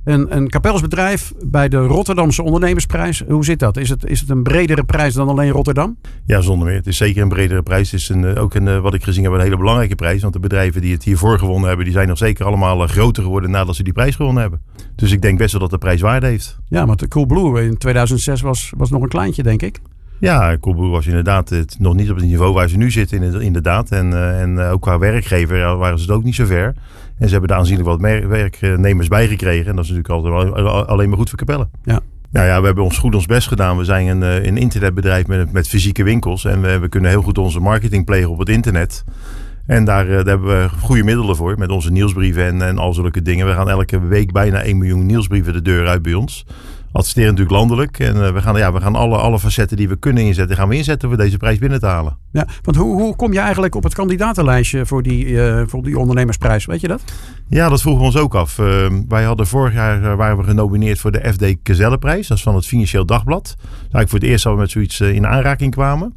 Een kapelsbedrijf bij de Rotterdamse ondernemersprijs. Hoe zit dat? Is het een bredere prijs dan alleen Rotterdam? Ja, zonder meer. Het is zeker een bredere prijs. Het is ook wat ik gezien heb, een hele belangrijke prijs. Want de bedrijven die het hiervoor gewonnen hebben, die zijn nog zeker allemaal groter geworden nadat ze die prijs gewonnen hebben. Dus ik denk best wel dat de prijs waarde heeft. Ja, want de Coolblue in 2006 was nog een kleintje, denk ik. Ja, Coolblue was inderdaad nog niet op het niveau waar ze nu zitten, inderdaad. En ook qua werkgever waren ze het ook niet zo ver. En ze hebben daar aanzienlijk wat werknemers bijgekregen. En dat is natuurlijk altijd alleen maar goed voor Capelle. Ja. Nou ja, we hebben ons best gedaan. We zijn een internetbedrijf met fysieke winkels. En we kunnen heel goed onze marketing plegen op het internet. En daar hebben we goede middelen voor. Met onze nieuwsbrieven en al zulke dingen. We gaan elke week bijna 1 miljoen nieuwsbrieven de deur uit bij ons. Adverteren natuurlijk landelijk. En we gaan alle facetten die we kunnen inzetten, gaan we inzetten voor deze prijs binnen te halen. Ja, want hoe kom je eigenlijk op het kandidatenlijstje voor die ondernemersprijs? Weet je dat? Ja, dat vroegen we ons ook af. Wij hadden vorig jaar waren we genomineerd voor de FD Gazelleprijs. Dat is van het Financieel Dagblad. Dat is eigenlijk voor het eerst dat we met zoiets in aanraking kwamen.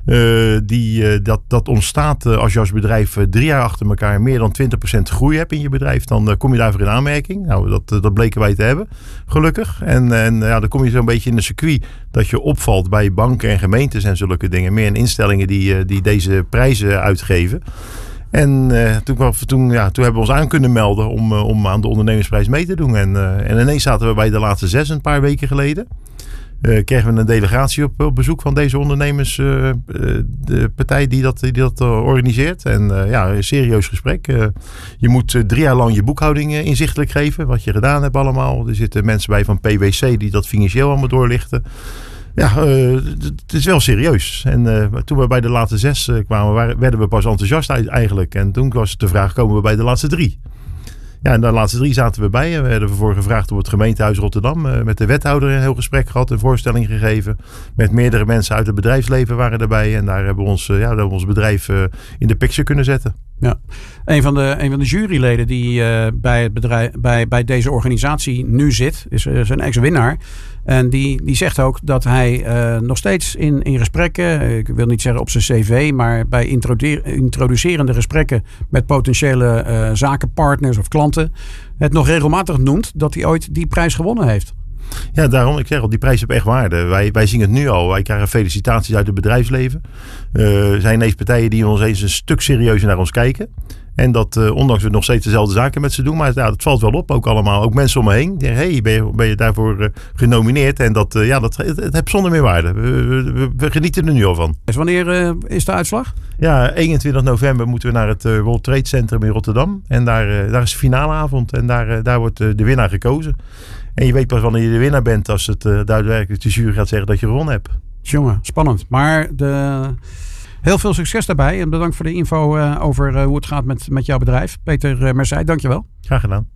Dat ontstaat als je als bedrijf 3 jaar achter elkaar meer dan 20% groei hebt in je bedrijf. Dan kom je daarvoor in aanmerking. Nou, dat bleken wij te hebben, gelukkig. En dan kom je zo'n beetje in een circuit dat je opvalt bij banken en gemeentes en zulke dingen. Meer in instellingen die deze prijzen uitgeven. En toen hebben we ons aan kunnen melden om aan de ondernemersprijs mee te doen. En ineens zaten we bij de laatste 6 een paar weken geleden. Kregen we een delegatie op bezoek van deze ondernemers, de partij die dat organiseert. En een serieus gesprek. Je moet 3 jaar lang je boekhouding inzichtelijk geven, wat je gedaan hebt allemaal. Er zitten mensen bij van PwC die dat financieel allemaal doorlichten. Ja, het is wel serieus. En toen we bij de laatste 6 kwamen, werden we pas enthousiast eigenlijk. En toen was het de vraag, komen we bij de laatste 3? Ja, en de laatste 3 zaten we bij. We werden ervoor gevraagd door het gemeentehuis Rotterdam. Met de wethouder een heel gesprek gehad, een voorstelling gegeven. Met meerdere mensen uit het bedrijfsleven waren erbij. En daar hebben we ons bedrijf in de picture kunnen zetten. Ja, een van de juryleden die bij deze organisatie nu zit, is een ex-winnaar. En die zegt ook dat hij nog steeds in gesprekken, ik wil niet zeggen op zijn cv, maar bij introducerende gesprekken met potentiële zakenpartners of klanten, het nog regelmatig noemt dat hij ooit die prijs gewonnen heeft. Ja, daarom, ik zeg al, die prijs heeft echt waarde. Wij zien het nu al. Wij krijgen felicitaties uit het bedrijfsleven. Er zijn ineens partijen die ons eens een stuk serieuzer naar ons kijken. En dat, ondanks we nog steeds dezelfde zaken met ze doen. Maar het valt wel op, ook allemaal. Ook mensen om me heen. Die zeggen, hey, ben je daarvoor genomineerd? En het heeft zonder meer waarde. We genieten er nu al van. Dus wanneer is de uitslag? Ja, 21 november moeten we naar het World Trade Center in Rotterdam. En daar is de finaleavond. En daar wordt de winnaar gekozen. En je weet pas wanneer je de winnaar bent als het daadwerkelijk de jury gaat zeggen dat je gewonnen hebt. Jongen, spannend. Maar heel veel succes daarbij. En bedankt voor de info over hoe het gaat met jouw bedrijf. Peter Mersij, dankjewel. Graag gedaan.